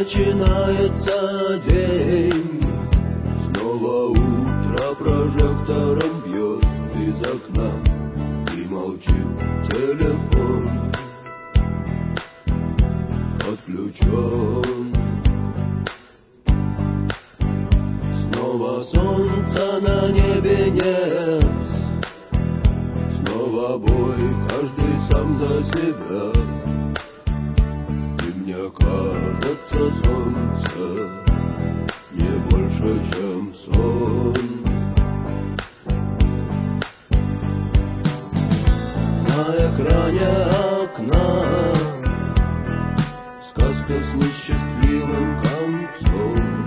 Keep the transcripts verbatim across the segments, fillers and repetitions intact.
начинается день. Снова утро прожектором бьет из окна, и молчит телефон, отключен. Снова солнца на небе нет, снова бой, каждый сам за себя. И мне кажется, солнце не больше, чем сон. На экране окна сказка с несчастливым концом.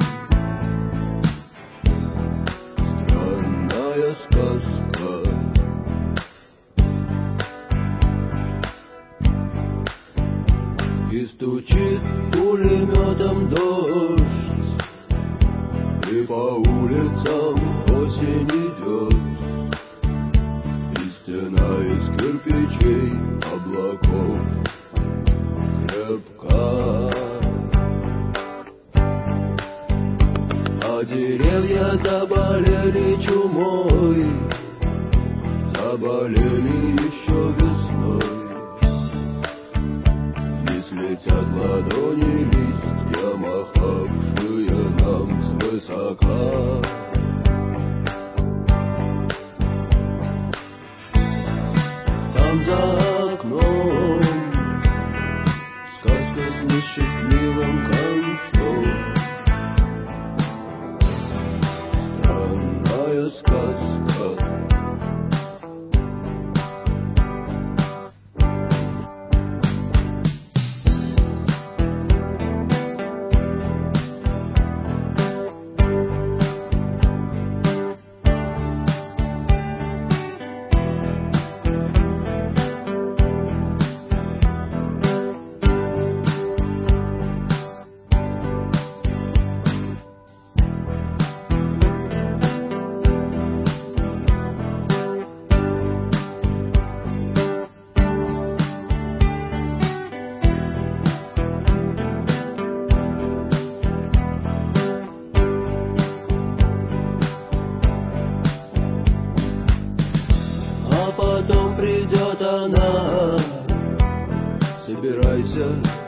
Странная сказка. И стучит пулеметом дождь, и по улицам осень идет, и стена из кирпичей облаков крепка. А деревья заболели чумой, заболели еще весной. Летят ладони листья, махавшие нам свысока. Там за окном сказка с несчастливым концом. Странная сказка. Потом придет она, собирайся,